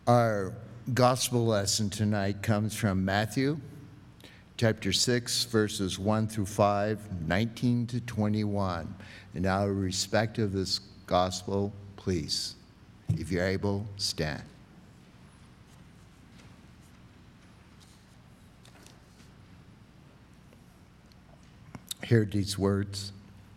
Our gospel lesson tonight comes from Matthew chapter 6, verses 1 through 5, 19 to 21. And out of respect of this gospel, please, if you're able, stand. Hear these words.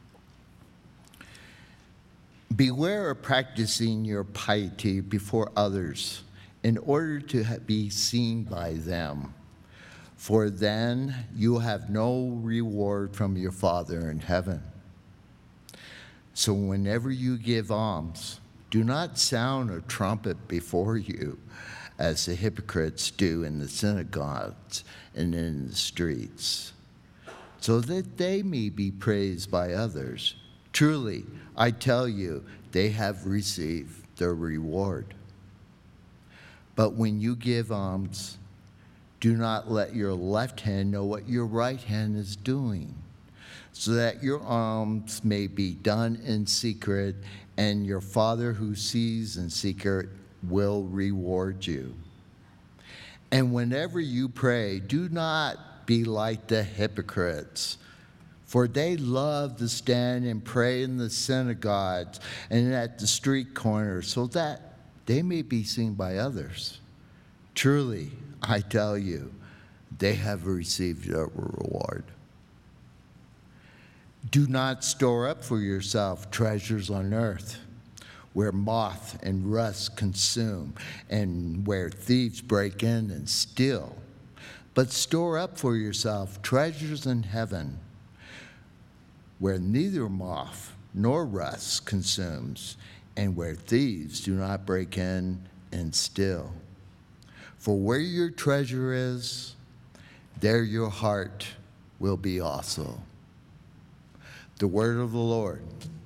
Beware of practicing your piety before others in order to be seen by them, for then you have no reward from your Father in heaven. So whenever you give alms, do not sound a trumpet before you, as the hypocrites do in the synagogues and in the streets, so that they may be praised by others. Truly, I tell you, they have received their reward. But when you give alms, do not let your left hand know what your right hand is doing, so that your alms may be done in secret, and your Father who sees in secret will reward you. And whenever you pray, do not be like the hypocrites, for they love to stand and pray in the synagogues and at the street corners, so that they may be seen by others. Truly, I tell you, they have received their reward. Do not store up for yourself treasures on earth, where moth and rust consume, and where thieves break in and steal. But store up for yourself treasures in heaven, where neither moth nor rust consumes, and where thieves do not break in and steal. For where your treasure is, there your heart will be also. The word of the Lord.